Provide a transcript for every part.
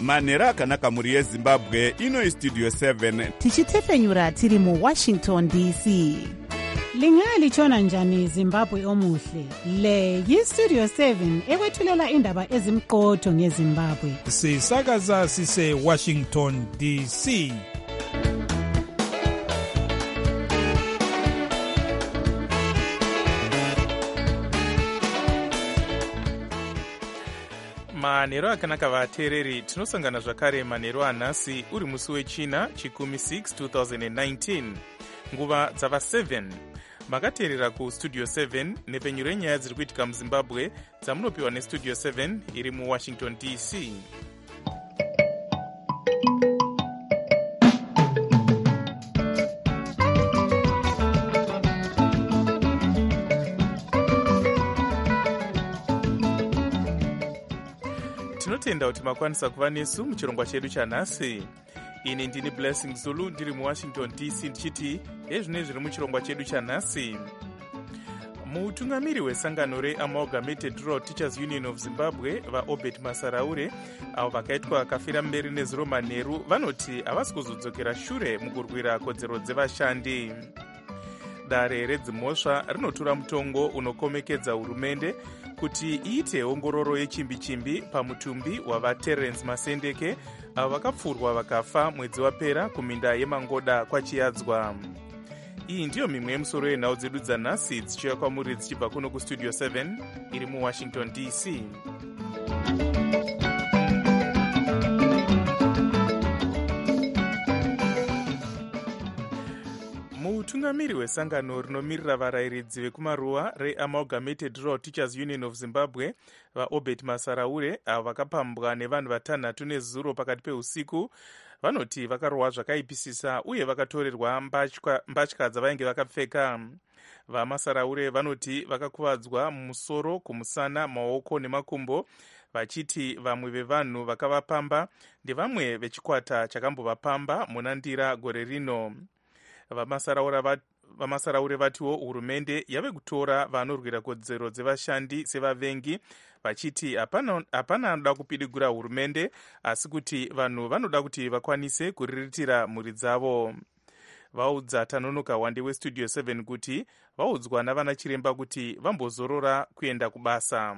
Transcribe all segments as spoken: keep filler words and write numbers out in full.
manhero akanaka mhuri yezimbabwe. Ino istudio seven tichitefenyura tiri muwashington D C. Lingalitshona njani Zimbabwe omuhle? Le yistudio seven ekwethulela indaba ezimqotho ngeZimbabwe. Sisakaza sise Washington D C. manhero akanaka vateereri, tinosangana zvakare manhero anhasi uri musi wechina chikumi six two thousand nineteen, nguva dzava seven. makateerera kustudio seven nepfenyuro yenyaya dziri kuitika muzimbabwe dzamunopiwa nestudio seven iri muwashington D C. tinotenda kuti makwanisa kuva nesu muchirongwa chedu chanhasi. ini ndini Blessing Zulu ndiri muwashington D C ndichiti ezvine zviri muchirongwa chedu chanhasi. mutungamiri wesangano reamalgamated rural teachers union of zimbabwe vaobert masaraure avo vakaitwa kafira mberi nezuro manheru vanoti havasi kuzodzokera shure mukurwira kodzero dzevashandi. dare redzimhosva rinotora mutongo unokomekedza hurumende kuti iite ongororo yechimbi-chimbi pamutumbi wavaterence masendeke avo vakapfurwa vakafa mwedzi wapera kuminda yemangoda kwachiyadzwa. iyi ndiyo mimwe yemusoro yenhau dzedu dzanhasi dzichiuya kwamuri dzichibva kuno kustudio seven iri muwashington D C. mutungamiri wesangano rinomirira varayiridzi vekumaruwa reamalgamated rural teachers union of zimbabwe vaobert masaraure avo vakapambwa nevanhu vatanhatu nezuro pakati peusiku vanoti vakarohwa zvakaipisisa uye vakatorerwa mbatya, mbatya dzavainge vakapfeka. vamasaraure vanoti vakakuvadzwa mumusoro, kumusana, maoko nemakumbo, vachiti vamwe vevanhu vakavapamba ndevamwe vechikwata chakambovapamba muna ndira gore rino. vamasaraure vatiwo hurumende yave kutora vanorwira kodzero dzevashandi sevavengi, vachiti hapana anoda kupidigura hurumende asi kuti vanhu vanoda kuti vakwanise kuriritira mhuri dzavo. vaudza tanonoka wande westudio seven kuti vaudzwa navana chiremba kuti vambozorora kuenda kubasa.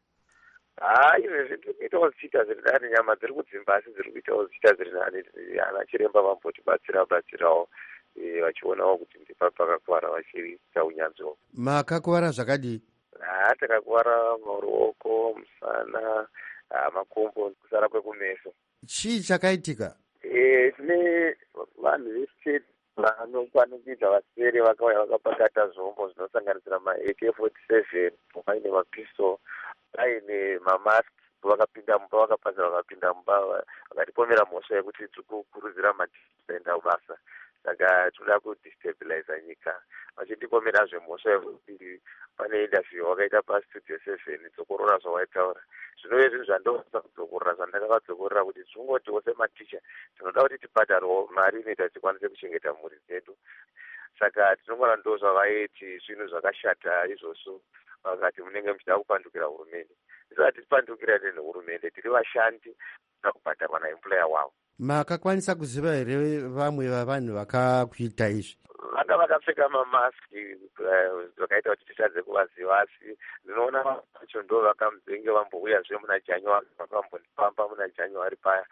ha izvi zviri kuitawo zichita zviri nani, nyama dziri kudzimba asi dziri kuitawo zichita zviri nani. ana chiremba vambotibatsira batsirawo vachionawo kuti ndipa pakakuvara vachiita unyanzviwo. makakuvara zvakadii? ha takakuvara maruoko, musana, makumbo, kusara kwekumeso. chii chakaitika? tine vanhu vestate vanokwanikidza vasere vakauya vakapakata zvombo zvinosanganisira ma-A K forty-seven, vaine mapistol, vaine mamask, vakapinda mumba, vakapazira vakapinda mumba vakatipomera mhosva yekuti tiri kukurudzira matienda kubasa. saka tinoda kudestabiliza nyika vachitipomera zvemhosva yekuti pane interview wakaita pastudio seven dzokorora zvawaitaura. zvinove zvinhu zvandosa kudzokorora zvandakavadzokorera kuti tingotiwo sematicha tinoda kuti tibhadharwo mari inoita tikwanise kuchengeta mhuri dzedu. saka tinongona ndo zvavaiti zvinhu zvakashata izvozvo vakati munenge muchida kupandukira hurumende. isati tipandukira nehurumende tiri vashandi da kubhadharwa naemployer wavo. makakwanisa kuziva here vamwe vavanhu vakakuita izvi? vanga vakapfeka mamaski zvakaita kuti titadze kuvaziva asi ndinoona vacho ndo vakamuzenge vambouyazve muna january vakambondipamba muna january paya.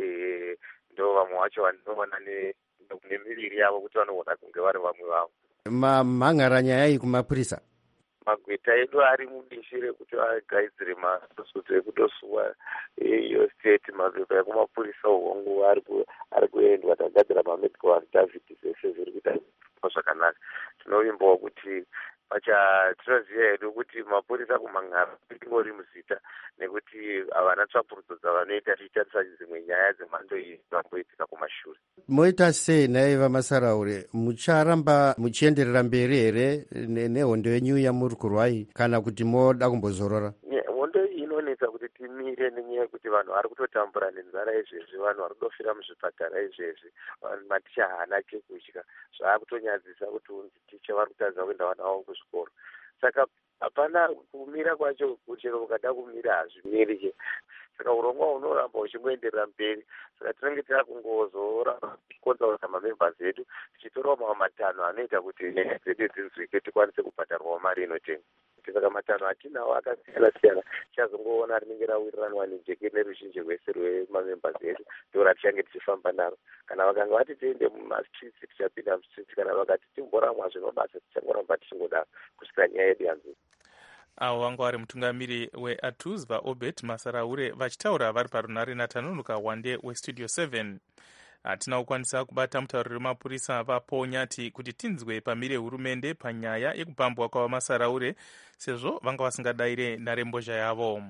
ndo vamwe vacho vandinoona nemiviri yavo kuti vanoona kunge vari vamwe vavo. mamhan'ara nyaya iyi kumapurisa? magweta edu ari mudishi rekuti agaidzire masosoto ekutosuwa iyo state. mapepa ekumapurisa uhongu ari kuendwa tagadzira mamedical affidavit zvese zviri kuita zvakanaka. tinovimbawo kuti pacha tinoziva hedu kuti mapurisa kumhan'ara ingori muzita nekuti havana tsvapurudzo dzavanoita tichitarisa dzimwe nyaya dzemhando iyi dzamboitika kumashure. moita sei naye vamasaraure, mucharamba muchienderera mberi here nehondo yenyu yamuri kurwai kana kuti moda kumbozorora? hondo iyi inonetsa kuti timire nenyaya yekuti vanhu vari kutotambura nenzara izvezvi, vanhu vari kutofira muzvipatara izvezvi, maticha haana chekudya. zvaakutonyadzisa kuti unzi ticha vari kutadza kuenda vana vavo kuzvikoro. saka hapana kumira kwacho kuchero ukada kumira hazvimiri che. Saka urongwa hunoramba uchingoenderera mberi. Saka tinenge tava kungozoramba tichikonzaura mamembers edu tichitorawo mamwe matanho anoita kuti nyaya dzedu dzinzwike tikwanise kubhadharwawo mari inotenga. Saka matanho atinawo akasiyana siyana tichazongoona rinenge rawiriranwa nejeke neruzhinji rwese rwemamembers edu ndora tichange tichifamba naro. Kana vakanga vati tiende mumastreets tichapinda mustreets, kana vakati timboramwa zvemabasa tichangoramba tichingodaro kusvika nyaya yedu yanzvika. avo vanga vari mutungamiri weATUZ vaObert Masaraure vachitaura vari parunare natanonoka wande westudio seven. hatina kukwanisa kubata mutauriri wemapurisa vaponyati kuti tinzwe pamire hurumende panyaya yekupambwa kwavamasaraure sezvo vanga vasingadayire nharembozha yavo.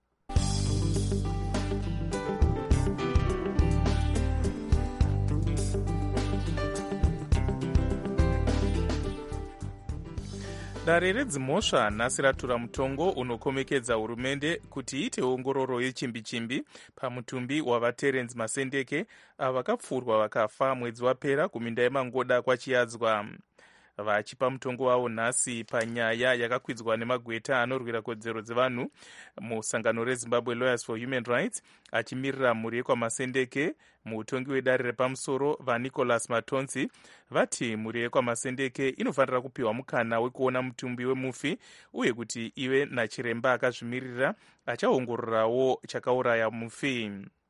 Dare redzimhosva nhasi ratura mutongo unokomekedza hurumende kuti iite ongororo yechimbi-chimbi pamutumbi wavaTerence Masendeke avo vakapfurwa vakafa mwedzi wapera kuminda yemangoda kwachiyadzwa. Vachipa mutongo wavo nhasi panyaya yakakwidzwa nemagweta anorwira kodzero dzevanhu musangano reZimbabwe Lawyers for Human Rights, achimirira mhuri yekwaMasendeke. Mutongi wedare repamusoro vaNicholas Matonzi vati mhuri yekwaMasendeke inofanira kupiwa mukana wekuona mutumbi wemufi uye kuti ive nachiremba akazvimirira achaongororawo chakauraya mufi.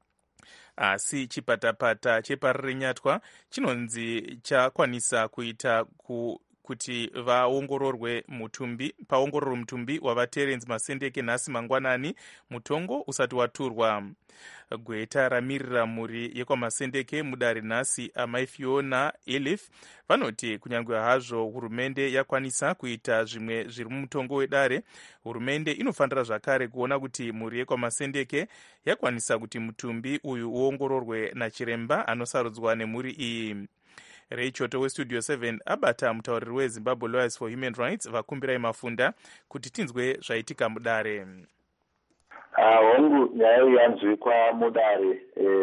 Asi chipatapata cheparirenyatwa chinonzi chakwanisa kuita ku kuti vaongororwe mutumbi paongororo mutumbi wavaTerence Masendeke nhasi mangwanani mutongo usati waturwa. Gweta ramirira mhuri yekwaMasendeke mudare nhasi amai Fiona Elif vanoti kunyange hazvo hurumende yakwanisa kuita zvimwe zviri mumutongo wedare, hurumende inofanira zvakare kuona kuti mhuri yekwaMasendeke yakwanisa kuti mutumbi uyu uongororwe nachiremba anosarudzwa nemhuri iyi. Reichoto westudio seven abata mutauriri weZimbabwe Lawyers for Human Rights vakumbirai Mafunda kuti tinzwe zvaitika mudare. hongu nyaya iyi yanzwikwa mudare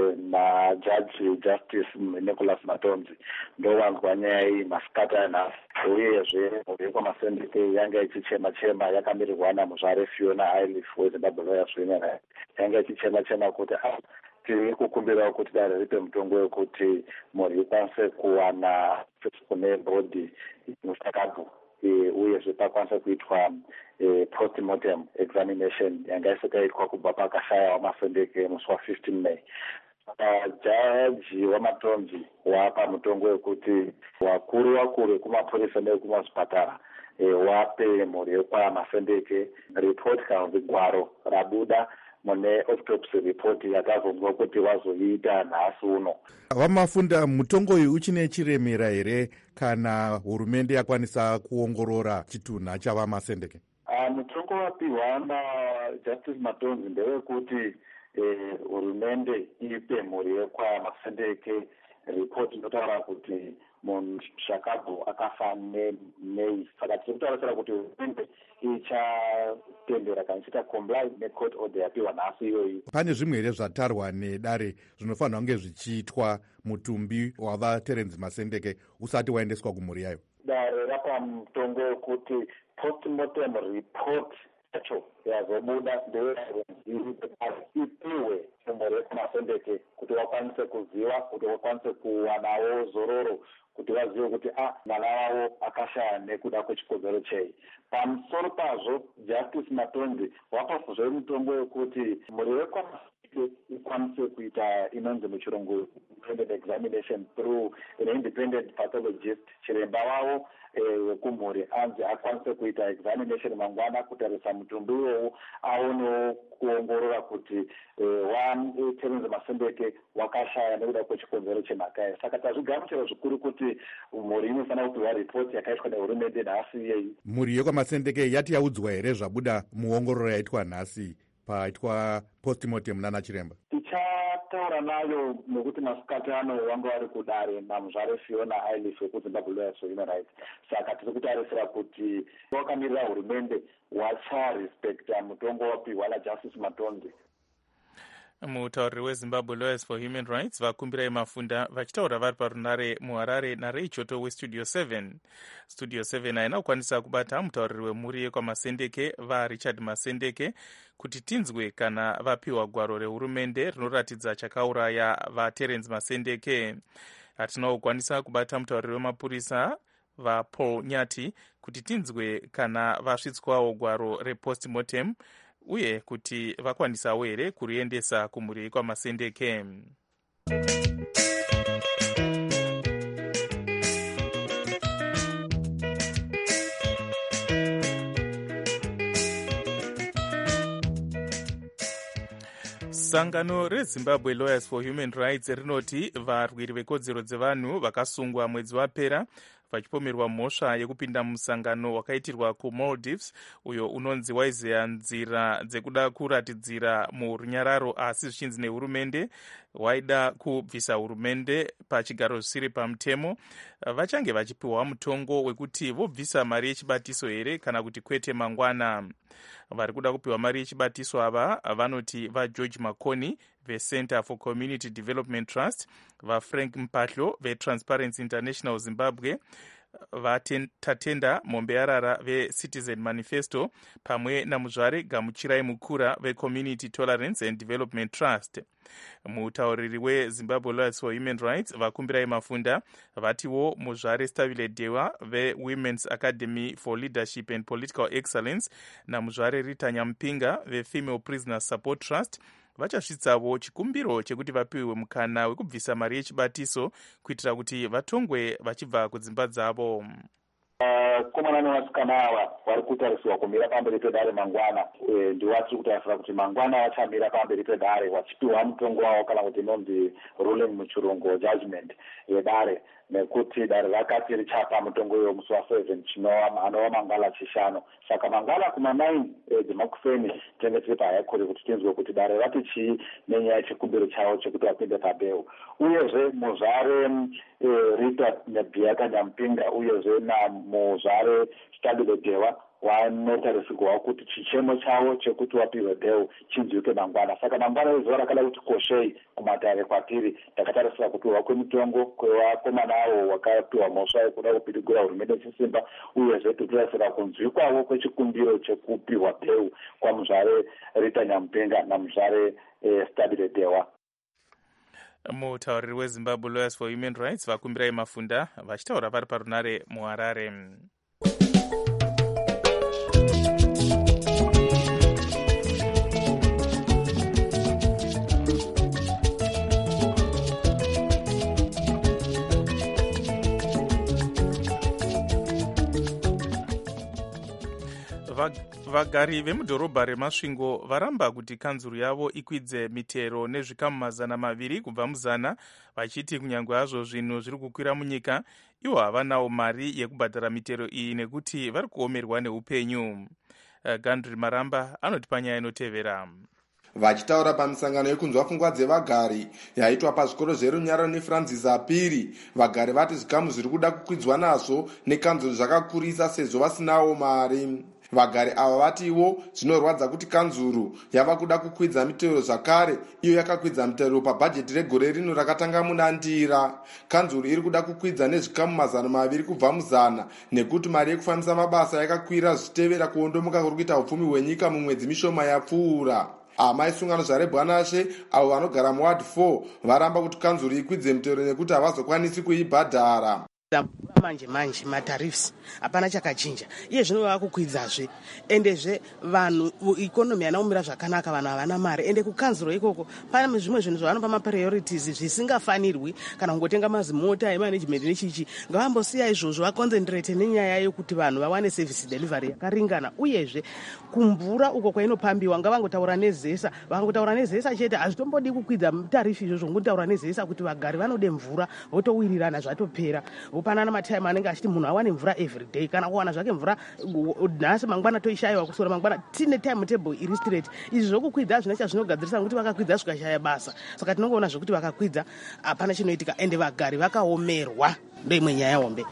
najaji Justice Nicholas Matonzi ndovanzwa nyaya iyi masikati anhasi, uyezve mhuri yekwaMasendeke yanga ichichema chema yakamirirwana muzvare Fiona Elif weZimbabwe Lawyers for Human Rights yanga ichichema chema kuti tiri kukumbirawo kuti dare ripe mutongo wekuti mhuri ikwanise kuwana kune bhodhi mushakabvu uyezve pakwanisa kuitwa post-mortem examination yanga isakaitwa kubva pakashaya waMasendeke musi wa15 May. Jaji waMatonzi wapa mutongo wekuti wakuru wakuru vekumapurisa nevekumazvipatara wape mhuri yekwaMasendeke ripoti kana kuti gwaro rabuda mune autopsy report yakazonzwa kuti vazoiita nhasi uno. Vamafunda, mutongo uyu uchine chiremera here kana hurumende yakwanisa kuongorora chitunha chavaMasendeke? Uh, mutongo wapiwa naJustice Matonzi ndewekuti eh, hurumende ipe mhuri yekwaMasendeke report inotaura kuti munhu Shakabvu akafa neMei. Saka tiri kutaura kuti hurumende ichatendera kana ichiita comply necourt order yapiwa nhasi iyoyi. Pane zvimwe here zvatarwa nedare zvinofanira kunge zvichiitwa mutumbi wavaTerence Masendeke usati waendeswa kumhuri yayo? Dare rapa mutongo wekuti post-mortem report yacho yazobuda ipiwe kumhuri yekwaMasendeke kuti vakwanise kuziva, kuti vakwanise kuwanawo zororo, kuti vazive kuti ah mwana wavo akashaya nekuda kwechikodzero chei. Pamusoro pazvo Justice Matonzi wapasazve mutongo wekuti mhuri yekwaMasendeke ikwanise kuita inonzi muchirungu independent examination through an independent pathologist. Chiremba wavo wekumhuri anzi akwanise kuita examination mangwana kutarisa mutumbi iwowo aonewo kuongorora kuti waTerence Masendeke wakashaya nekuda kwechikonzero chemhaka iyi. Saka tazvigamuchira zvikuru kuti mhuri inofanira kupiwa ripoti yakaitwa nehurumende nhasi iyeyi. Mhuri yekwaMasendeke yati yaudzwa here zvabuda muongororo yaitwa nhasi paitwa postmortem nana chiremba? Tichataura nayo nekuti masikati ano vanga vari kudare namuzvare Fiona Elif wekuZimbabwe Lawyers for Human Rights. Saka tiri kutarisira kuti wakamirira hurumende wacharespekta mutongo wapiwa naJustice Matonzi. Mutauriri weZimbabwe Lawyers for Human Rights vakumbirai mafunda vachitaura vari parunare muharare nare ichoto westudio seven. Studio seven haina kukwanisa kubata mutauriri wemhuri yekwamasendeke vaRichard Masendeke kuti tinzwe kana vapiwa gwaro rehurumende rinoratidza chakauraya vaTerence Masendeke. Hatina kukwanisa kubata mutauriri wemapurisa vaPaul Nyati kuti tinzwe kana vasvitswawo gwaro repostmortem uye kuti vakwanisawo here kuriendesa kumhuri kwamasendeke. Sangano reZimbabwe Lawyers for Human Rights rinoti varwiri vekodzero dzevanhu vakasungwa mwedzi wapera vachipomerwa mhosva yekupinda musangano wakaitirwa kuMaldives uyo unonzi waizeya nzira dzekuda kuratidzira murunyararo asi zvichinzi nehurumende waida kubvisa hurumende pachigaro zvisiri pamutemo. Vachange vachipiwa mutongo wekuti vobvisa mari yechibatiso here kana kuti kwete mangwana. Vari kuda kupiwa mari yechibatiso ava vanoti vaGeorge Makoni veCenter for Community Development Trust, vaFrank Mpahlo veTransparency International Zimbabwe, vaTatenda Mombearara veCitizen Manifesto pamwe namuzvare Gamuchirai Mukura veCommunity Tolerance and Development Trust. Mutauriri weZimbabwe Lawyers for Human Rights vakumbirai mafunda vatiwo muzvare Stabile Dewa veWomen's Academy for Leadership and Political Excellence namuzvare Rita Nyampinga veFemale Prisoners Support Trust vachasvitsawo chikumbiro chekuti vapiwe mukana wekubvisa mari yechibatiso kuitira kuti vatongwe vachibva kudzimba dzavo. Komana nevasikana ava vari kutarisirwa kumira pamberi pedare mangwana. Ndiwatiri kutarisira kuti mangwana vachamira pamberi pedare vachipiwa mutongo wavo kana kuti inonzi ruling muchirungu judgment yedare, nekuti dare rakati richapa mutongo iwo musi waseven anova mangwana chishanu. Saka mangwana kuma-nine dzemakufeni tinenge tiri pahaikori kuti tinzwe kuti dare rati chii nenyaya yechikumbiro chavo chekuti vapinde pabeu. Uyezve muzvare Rita Nebhiaka Nyampinga uyezve namuzvare Stabile Dewa vanotarisirwawo kuti chichemo chavo chekuti vapiwe beu chinzwike mangwana. Saka mangwana ezuva rakada kuti koshei kumatare kwatiri takatarisira kupiwa kwemutongo kwevakomana avo vakapiwa mhosva yekuda kupitigura hurumende chisimba uyezve tinotarisira kunzwikwavo kwechikumbiro chekupiwa beu kwamuzvare Rita Nyampinga namuzvare eh, Stabile Dewa. Mutauriri weZimbabwe Lawyers for Human Rights vakumbirai mafunda vachitaura vari parunare muharare. Vagari vemudhorobha reMasvingo varamba kuti kanzuru yavo ikwidze mitero nezvikamu mazana maviri kubva muzana, vachiti kunyange hazvo zvinhu zviri kukwira munyika ivo havanawo mari yekubhadhara mitero iyi nekuti vari kuomerwa neupenyu. Gandri Maramba anoti panyaya inotevera. Vachitaura pamisangano yekunzwa pfungwa dzevagari yaitwa pazvikoro zverunyararo neFrancis apiri, vagari vati zvikamu zviri kuda kukwidzwa nazvo nekanzuru zvakakurisa sezvo vasinawo mari. Vagari ava vatiwo zvinorwadza kuti kanzuru yava kuda kukwidza mitero zvakare iyo yakakwidza mitero pabhajeti regore rino rakatanga muna Ndira. Kanzuru iri kuda kukwidza nezvikamu mazana maviri kubva muzana nekuti mari yekufambisa mabasa yakakwira zvichitevera kuondomoka kuri kuita upfumi hwenyika mumwedzi mishoma yapfuura. Amai sungano zvarebwanashe avo vanogara muward four varamba kuti kanzuru ikwidze mitero nekuti havazokwanisi kuibhadhara. Manje manje matarifs hapana chakachinja, iye zvino vakukwidzazve endezve vanhu ikonomi yanaumira zvakanaka, vanhu havana mari ende kukanzuro ikoko pane zvimwe zvinhu zvavanopa mapriorities zvisingafanirwi kana kungotenga mazimota emanagement nechichi. Ngavambosiya izvozvo vaconcentrate nenyaya yokuti vanhu vawane service delivery yakaringana, uyezve kumvura uko kwainopambiwa ngavangotaura nezesa, vakangotaura nezesa chete hazvitombodi kukwidza tarifi izvozvo, ngotaura nezesa kuti vagari vanode mvura votowirirana zvatopera, vopanana matime anenge achiti munhu awane mvura every day, kana kuwana zvake mvura nhasi mangwana toishayiwa kusora mangwana tine time table iri straight. Izvi zvokukwidza hazvina chazvinogadzirisa nokuti vakakwidza zvikashaya basa. Saka tinongoona zvokuti vakakwidza hapana chinoitika ende vagari vakaomerwa, ndoimwe nyaya hombe.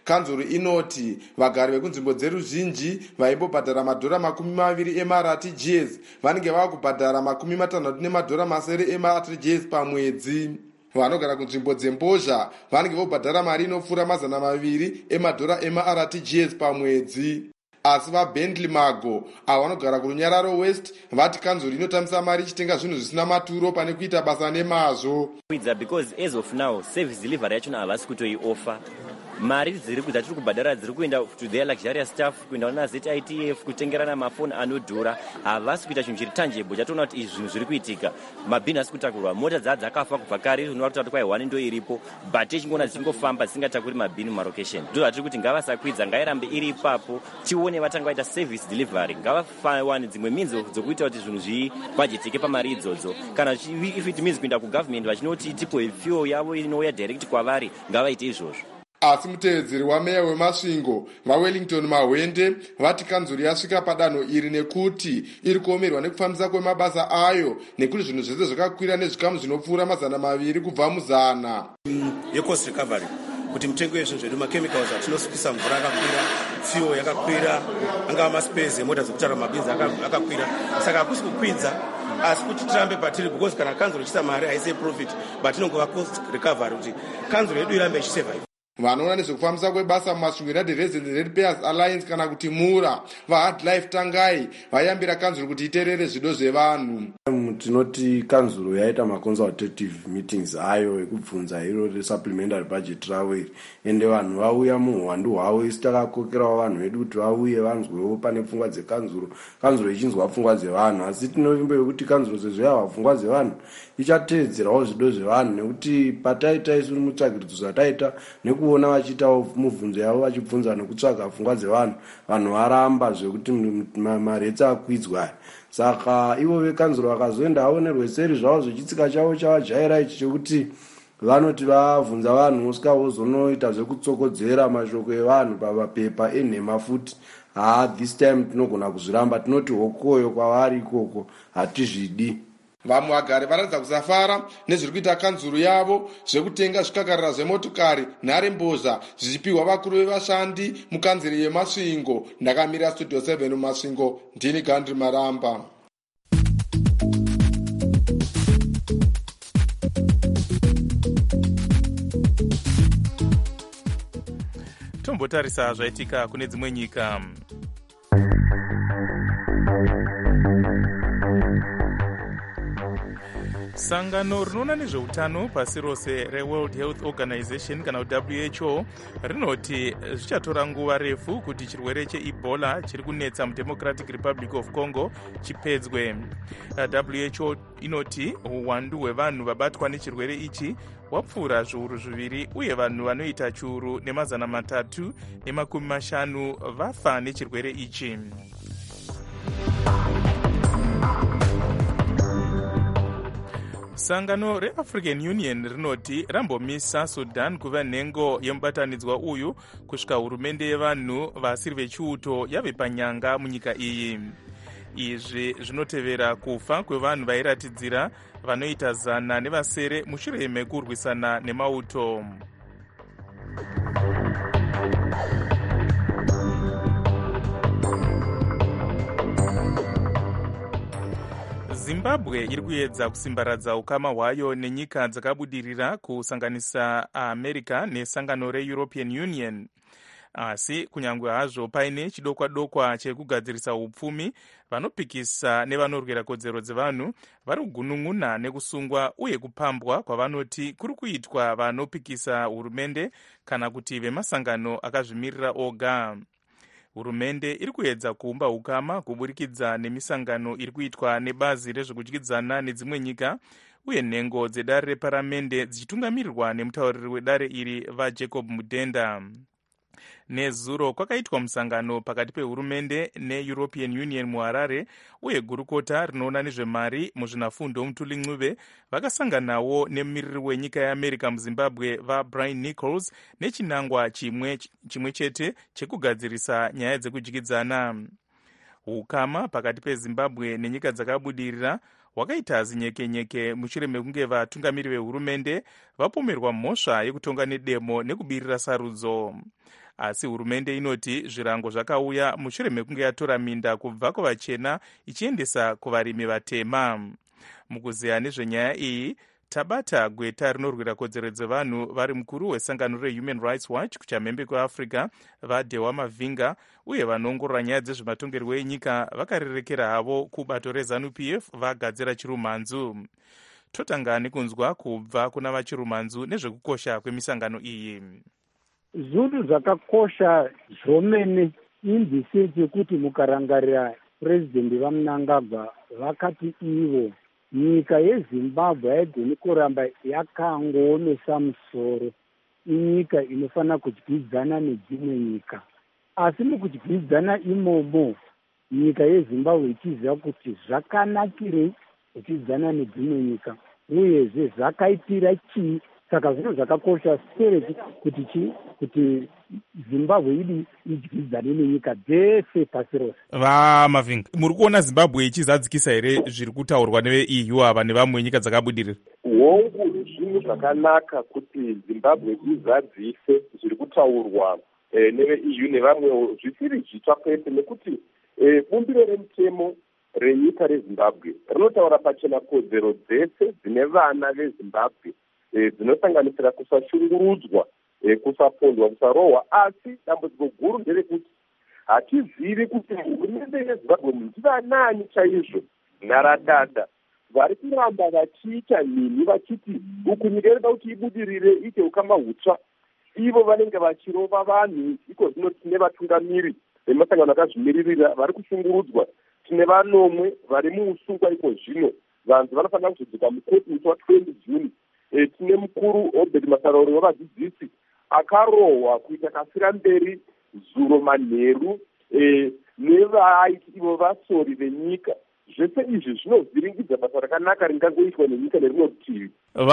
kanzuro inoti vagari vekunzvimbo dzeruzhinji vaimbobhadhara madhora makumi maviri ema-R T G S vanenge vava kubhadhara makumi matanhatu nemadhora masere ema-R T G S pamwedzi. Vanogara kunzvimbo dzembozha vanenge vobhadhara mari inopfuura mazana maviri emadhora ema-R T G S pamwedzi. Asi vaBentley Mago avo vanogara kurunyararo West vati kanzuro inotambisa mari ichitenga zvinhu zvisina maturo pane kuita basa nemazvo. Because as of now service delivery yachona havasi kutoiofa. Mari dziri dzatiri kubhadhara dziri kuenda to their luxurious staff, kuenda na Z I T F, kutengerana mafoni anodhura. Havasi kuita chinhu chiri tangible chatoona kuti izvi zvinhu zviri kuitika. Mabhini asi kutakurwa, mota dzaa dzakafa kubva kare, zvinova kuti kwai one ndo iripo, but ichingoona dzichingofamba dzisingatakuri mabhini mumarokesheni. Ndo zvatiri kuti ngavasakwidza, ngairambe iri ipapo, tione vatanga vaita service delivery, ngavawane dzimwe means dzokuita kuti zvinhu zvibhajetike pamari idzodzo. Kana if it means kuenda kugovernment vachinoti tipo fuel yavo inouya direct kwavari, ngavaite izvozvo. Asi mutevedzeri wameya wemasvingo vaWellington Mahwende vati kanzuro yasvika padanho iri nekuti iri kuomerwa nekufambisa kwemabasa ayo nekuti zvinhu zvese zvakakwira nezvikamu zvinopfuura mazana maviri kubva muzana. Yecost recovery kuti mitengo yezvinhu zvedu machemicals atinosukisa mvura yakakwira, fuel yakakwira, angava maspezi emota dzokutara mabinzi akakwira, saka hakusi kukwidza asi kuti tirambe patiri, because kana kanzuro ichisa mari haisi profit but inongova cost recovery kuti kanzuro yedu irambe ichisurvive. Vanoona nezvekufambisa kwebasa mumasvingo United Resident Ratepayers Alliance kana kuti mura vaHard Life Tangai vayambira kanzuro kuti iteerere zvido zvevanhu. Tinoti kanzuro yaita maconsultative meetings ayo ekubvunza iro resupplementary budget ravo iri, ende vanhu vauya muhwandu hwavo, isi takakokerawo vanhu vedu kuti vauye vanzwewo pane pfungwa dzekanzuro, kanzuro ichinzwa pfungwa dzevanhu. Asi tinovimba yekuti kanzuro sezvo yava pfungwa dzevanhu ichateedzerawo zvido zvevanhu, nekuti pataita isu mutsvagidzo dzataita nekuona vachiitawo mubvunzo yavo vachibvunza nekutsvaga pfungwa dzevanhu, vanhu varamba zvekuti maretsa akwidzwa. Saka ivo vekanzuro vakazoenda aonerwe seri zvavo zvechitsika chavo chavajaira ichi chokuti vanoti vabvunza vanhu usika vozonoita zvekutsokodzera mashoko evanhu pamapepa enhema futi. Ha, this time tinogona kuzviramba, tinoti hokoyo kwavari ikoko hatizvidi. Vamwe vagari varatidza kusafara nezviri kuita kanzuro yavo zvekutenga zvikakarira zvemotokari nharembozha zvichipiwa vakuru vevashandi mukanzuro yemasvingo. Ndakamira studio seven mumasvingo, ndini Gandhi Maramba. Tombotarisa zvaitika kune dzimwe nyika. Sangano rinoona nezveutano pasi rose reWorld Health Organization kana W H O rinoti zvichatora nguva refu kuti chirwere cheEbola chiri kunetsa muDemocratic Republic of Congo chipedzwe. W H O inoti uwandu hwevanhu vabatwa nechirwere ichi wapfuura zviuru zviviri uye vanhu vanoita chiuru nemazana matatu nemakumi mashanu vafa nechirwere ichi. Sangano reAfrican Union rinoti rambomisa Sudan kuva nhengo yemubatanidzwa uyu kusvika hurumende yevanhu vasiri vechiuto yave panyanga munyika iyi. Izvi zvinotevera kufa kwevanhu vairatidzira vanoita zana nevasere mushure mekurwisana nemauto. Zimbabwe iri kuedza kusimbaradza ukama hwayo nenyika dzakabudirira kusanganisa America nesangano reEuropean Union. Asi kunyangwe hazvo paine chidokwa dokwa chekugadzirisa upfumi, vanopikisa nevanorwira kodzero dzevanhu vari kugunun'una nekusungwa uye kupambwa kwavanoti kuri kuitwa vanopikisa hurumende kana kuti vemasangano akazvimirira oga. Hurumende iri kuedza kuumba ukama kuburikidza nemisangano iri kuitwa nebazi rezvekudyidzana nedzimwe nyika uye nhengo dzedare reparamende dzichitungamirirwa nemutauriri wedare iri vaJacob Mudenda. Nezuro kwakaitwa musangano pakati pehurumende neEuropean Union muHarare uye gurukota rinoona nezvemari muzvinafundo Mutuli Ncube vakasanganawo nemumiriri wenyika yeAmerica muZimbabwe vaBrian Nichols nechinangwa chimwe, chimwe chete chekugadzirisa nyaya dzekudyidzana. Ukama pakati peZimbabwe nenyika dzakabudirira hwakaita zinyekenyeke mushure mekunge vatungamiri vehurumende vapomerwa mhosva yekutonga nedemo nekubirira sarudzo. asi hurumende inoti zvirango zvakauya mushure mekunge yatora minda kubva kuvachena ichiendesa kuvarimi vatema. Mukuziya nezvenyaya iyi tabata gweta rinorwira kodzero dzevanhu vari mukuru wesangano rehuman rights watch kuchamhembe kweafrica vadewa Mavinga uye vanoongorora nyaya dzezvematongerwo enyika vakarerekera havo kubato reZANU P F vagadzira chirumhanzu. Totanga nekunzwa kubva kuna vachirumhanzu nezvekukosha kwemisangano iyi. Zvinhu zvakakosha zvomene indise chekuti mukarangarira purezidendi vaMnangagwa vakati ivo nyika yeZimbabwe haigoni kuramba yakangoomesa musoro, inyika inofanira kudyidzana nedzimwe nyika. Asi mukudyidzana imomo nyika yeZimbabwe ichiziva kuti zvakanakirei kudyidzana nedzimwe nyika uyezve zvakaitira chii. Saka zvinhu zvakakosha sereti kuti chi kuti Zimbabwe idi idyidzane nenyika dzese pasi rose. VaMavinga, muri kuona Zimbabwe ichizadzikisa here zviri kutaurwa neve-E U ava nevamwe nyika dzakabudirira? Hongu zvinhu zvakanaka kuti Zimbabwe izadzise zviri kutaurwa eh, neve-E U nevamwewo zvisiri zvitsva kwete, nekuti eh, bumbiro remutemo renyika reZimbabwe rinotaura pachena kodzero dzese dzine vana veZimbabwe dzinosanganisira kusashungurudzwa, kusapondwa, kusarohwa. Asi dambudziko guru nderekuti hatizivi kuti hurumende yeZimbabwe ndivanani chaizvo nharadada vari kuramba vachiita nini vachiti uku nyika inoda kuti ibudirire iite ukama hutsva. Ivo vanenge vachirova vanhu. Iko zvino tine vatungamiri vemasangano akazvimiririra vari kushungurudzwa. Tine vanomwe vari muusungwa iko zvino. Vanhu vanofanira kuzodzika mukoti musi watwendi Juni. E, tine mukuru Obed Masarauri wavadzidzisi akarohwa kuita kasira mberi zuro manheru e, nevaiti ivo vasori venyika. Zvese izvi zvinovhiringidza basa rakanaka ringangoitwa nenyika nerimwe rutivi.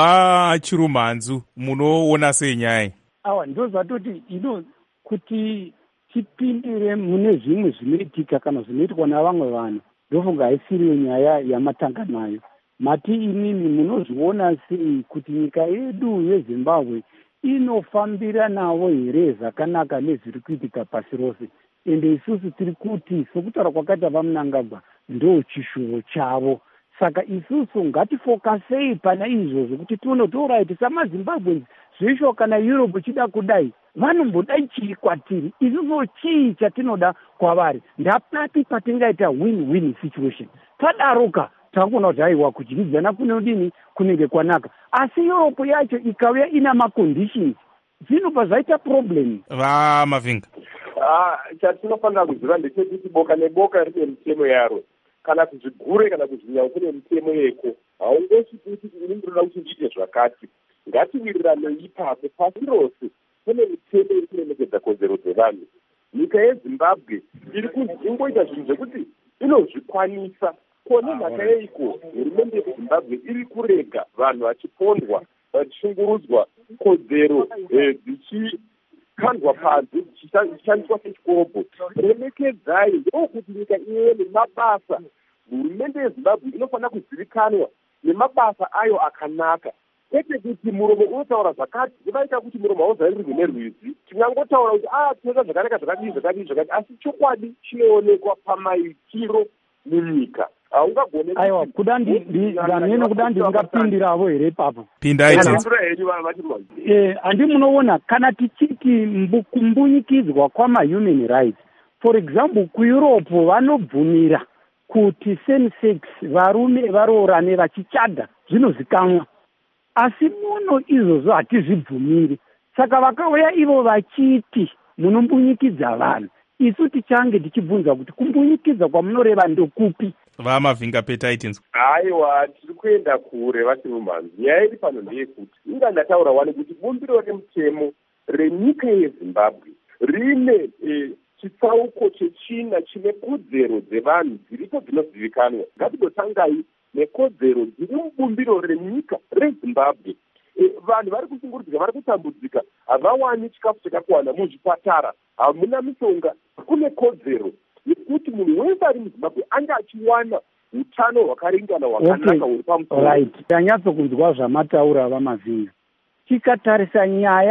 Vachirumhanzu munoona sei nyaya? Awa ndo zvatoti ino kuti tipindire mune zvimwe zvinoitika kana zvinoitwa navamwe vanhu ndofunga haisiriyo nyaya yamatanga nayo. Mati inini munozviona sei kuti nyika yedu yeZimbabwe inofambira navo here zvakanaka nezviri kuitika pasi rose. Ende isusu tiri kuti sokutaura kwakaita vaMnangagwa ndo chishuvo chavo. Saka isusu ngatifokasei pana izvozvo kuti tione kuti oraiti samaZimbabwe zvisho kana Europe ichida kudai vanombodai chii kwatiri, isusu chii chatinoda kwavari. Ndapati patingaita win-win situation. Tadaroka takuona kuti haiwa kudyidzana kunodini kunenge kwanaka, asi Europe yacho ikauya ina maconditions zvinobva zvaita problem. VaMavinga, ah chatinofanira kuziva ndechekuti boka neboka rine mitemo yaro. Kana kuzvigure kana kuzvinyanya kune mitemo yeko. Haungosi kuti inenge inoda kuti ndiite zvakati. Ngatiwirirane ipapo pasi rose kune mitemo iri kuremekedza kodzero dzevanhu. Nyika yeZimbabwe iri kungoita zvinhu zvekuti inozvikwanisa. Kone nhaka yeiko hurumende yeZimbabwe iri kurega vanhu vachipondwa, vachishungurudzwa, kodzero dzichikandwa panze, dzichishandiswa sechikobho. Remekedzai ndokuti nyika ive nemabasa. Hurumende yeZimbabwe inofanira kuzivikanwa nemabasa ayo akanaka. Kwete kuti muromo unotaura zvakati, zivaita kuti muromo hauzarirwi nerwizi. Tingangotaura kuti ah tinoita zvakanaka zvakadii zvakadii zvakati, asi chokwadi chinoonekwa pamaitiro munyika. Haungagone aiwa kuda ndamene kuda ndingapindiravo here ipapo. Pindai eh andi munoona kana tichiti kumbunyikidzwa kwama-human rights, for example kuEurope vanobvumira kuti same sex varume varoorane vachichadha zvinozikamwa, asi muno izvozvo hatizvibvumiri. Saka vakauya ivo vachiti munombunyikidza vanhu, isu tichange tichibvunza kuti kumbunyikidza kwamunoreva ndokupi? VaMavinga petaitinzwa. Aiwa tiri kuenda kure vachirumhanzi. Nyaya iri pano ndeyekuti inga ndataura wani kuti bumbiro remutemo renyika yeZimbabwe rine e, chitsauko chechina chine kodzero dzevanhu dziripo dzinozivikanwa. Ngatigotangai nekodzero dziri mubumbiro renyika reZimbabwe. E, vanhu vari kushungurudzika, vari kutambudzika, havawani chikafu chakakwana muzvipatara, hamuna mishonga. Kune kodzero yekuti munhu wese ari muZimbabwe anga achiwana utano hwakaringana hwakanaka huri pamusoro. Right. Tanyatso kunzwa zvamataura vaMavinga. Tikatarisa nyaya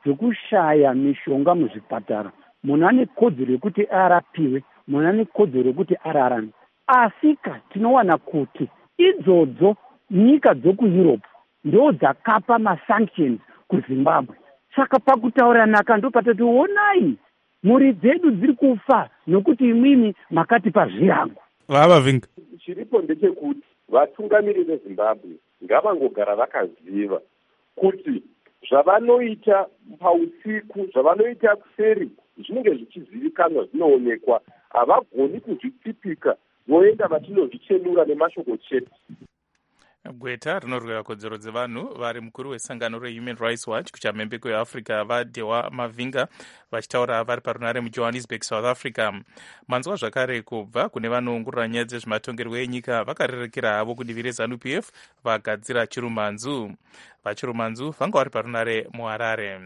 dzekushaya mishonga muzvipatara, munhu ane kodzero yekuti arapiwe, munhu ane kodzero yekuti ararame. Asika tinowana kuti idzodzo nyika dzokueurope ndo dzakapa masanctions kuzimbabwe. Saka pakutaura naka ndo patati onai mhuri dzedu dziri kufa nokuti imwimi makati pazvirango. Vava vinga chiripo ndechekuti vatungamiri vezimbabwe ngavangogara vakaziva kuti zvavanoita pausiku, zvavanoita kuseri zvinenge zvichizivikanwa, zvinoonekwa. Havagoni kuzvitsipika voenda vatinozvichenura nemashoko chete. Gweta rinorwira kodzero dzevanhu vari mukuru wesangano reHuman Rights Watch kuchamhembe kweafrica vaDewa Mavinga vachitaura vari parunare mujohannesburg, South Africa. Manzwa zvakare kubva kune vanoongorora nyaya dzezvematongerwo enyika vakarerekera havo kudivi reZANU P F vagadzira chirumanzu. Vachirumanzu vanga vari parunare muHarare.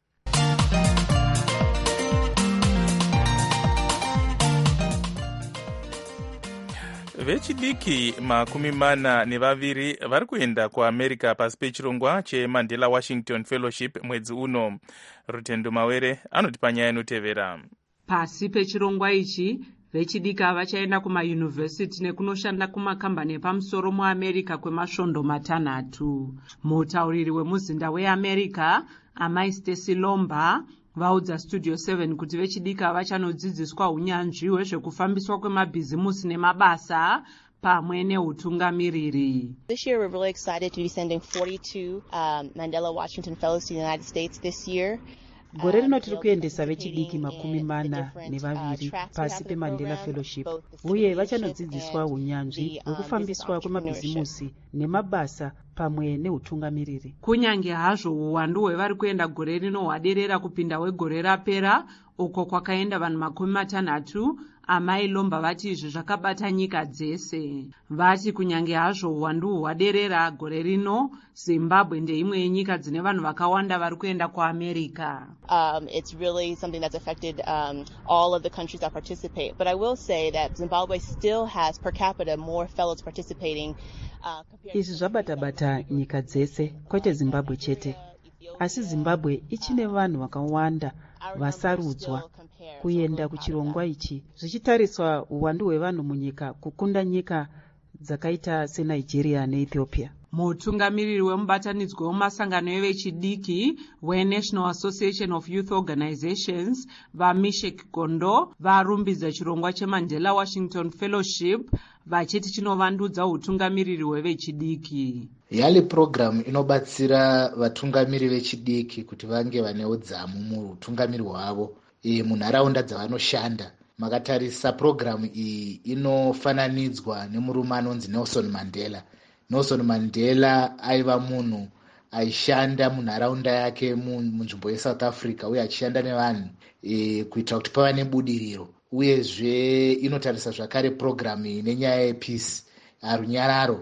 Vechidiki makumi mana nevaviri vari kuenda kuAmerica pasi pechirongwa cheMandela Washington Fellowship mwedzi uno. Rutendo Mawere anotipa nyaya inotevera. Pasi pechirongwa ichi vechidiki vachaenda kumayunivhesiti nekunoshanda kumakambani epamusoro muAmerica kwemasvondo matanhatu. Mutauriri wemuzinda weAmerica Amai Stacy Lomba vaudza Studio seven kuti vechidika vachanodzidziswa unyanzvi hwezvekufambiswa kwemabhizimusi nemabasa pamwe neutungamiriri. This year we're really excited to be sending forty-two um, Mandela Washington Fellows to the United States this year. Gore rino tiri kuendesa vechidiki makumi mana nevaviri pasi peMandela Fellowship, uye vachanodzidziswa unyanzvi hwekufambiswa kwemabhizimusi nemabasa pamwe neutungamiriri. Kunyange hazvo uwandu hwevari kuenda gore rino hwaderera kupinda wegore rapera uko kwakaenda vanhu makumi matanhatu, Amai Lomba vati izvi zvakabata nyika dzese. Vati kunyange hazvo uwandu hwaderera gore rino, Zimbabwe ndeimwe yenyika dzine vanhu vakawanda vari kuenda kuAmerica. Um, it's really something that's affected um, all of the countries that participate. But I will say that Zimbabwe still has per capita more fellows participating. Uh, Izvi zvabata-bata nyika dzese, kwete Zimbabwe chete. Asi Zimbabwe ichine vanhu vakawanda vasarudzwa kuenda kuchirongwa ichi, zvichitariswa uwandu hwevanhu munyika kukunda nyika dzakaita seNigeria neEthiopia. Mutungamiriri wemubatanidzwa wemasangano evechidiki weNational Association of Youth Organizations vaMishek Gondo varumbidza chirongwa cheMandela Washington Fellowship vachiti chinovandudza utungamiriri hwevechidiki. Yali program inobatsira vatungamiri vechidiki kuti vange vane udzamu mutungamiri hwavo e munharaunda dzavanoshanda. Makatarisa program iyi inofananidzwa nemurume anonzi Nelson Mandela. Nelson Mandela aiva munhu aishanda munharaunda yake munzvimbo yeSouth Africa uye achishanda nevanhu e, kuitira kuti pava nebudiriro. Uyezve inotarisa zvakare program iyi nenyaya yepeace, runyararo,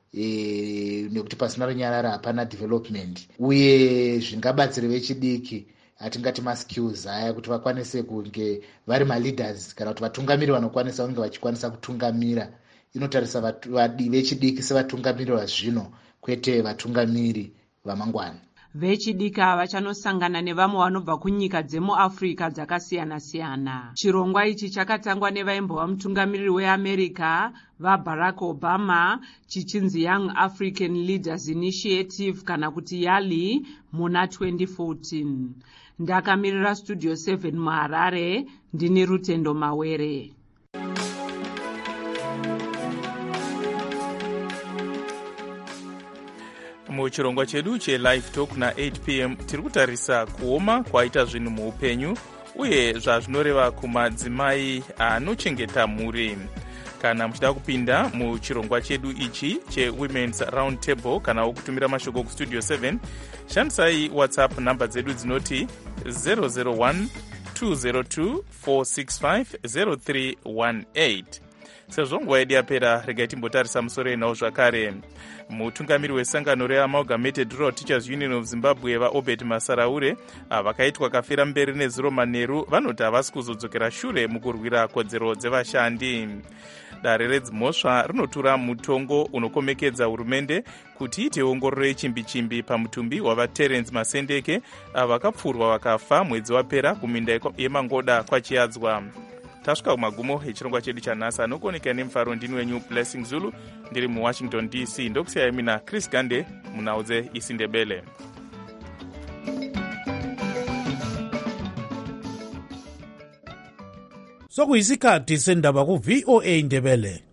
e, nekuti pasina runyararo hapana development. Uye zvingabatsira vechidiki atingati maskills aya kuti vakwanise kunge vari maleaders kana kuti vatungamiri vanokwanisa kunge vachikwanisa kutungamira. Inotarisa vechidiki sevatungamiri vazvino kwete vatungamiri vamangwana. Vechidiki vachanosangana nevamwe vanobva kunyika dzemuAfrica dzakasiyana-siyana. Chirongwa ichi chakatangwa nevaimbova mutungamiriri weAmerica vaBarack Obama chichinzi Young African Leaders Initiative kana kuti YALI muna twenty fourteen. Ndakamirira Studio seven muHarare, ndini Rutendo Mawere. Muchirongwa chedu cheLive Talk na-eight p m tiri kutarisa kuoma kwaita zvinhu muupenyu uye zvazvinoreva kumadzimai anochengeta mhuri. Kana muchida kupinda muchirongwa chedu ichi cheWomen's Round Table kana kutumira mashoko kuStudio seven, shandisai WhatsApp namba dzedu dzinoti zero zero one two zero two four six five zero three one eight sezvo nguva yedu yapera regai timbotarisa musoro enawo zvakare. Mutungamiri wesangano reamalgamated rural teachers union of zimbabwe vaobert masaraure vakaitwa kafira mberi nezuro manheru vanoti havasi kuzodzokera shure mukurwira kodzero dzevashandi. Dare redzimhosva rinotura mutongo unokomekedza hurumende kuti iite ongororo yechimbi-chimbi pamutumbi wavaterence masendeke vakapfurwa vakafa mwedzi wapera kuminda yemangoda kwachiyadzwa. Tasvika kumagumo echirongwa chedu chanhasi. Anokuonekera nemufaro ndini wenyu Blessing Zulu ndiri muwashington D C. Ndokusiyai mina Chris Gande munhau dzeIsindebele. Sokuyisikhathi sendaba ku V O A Indebele.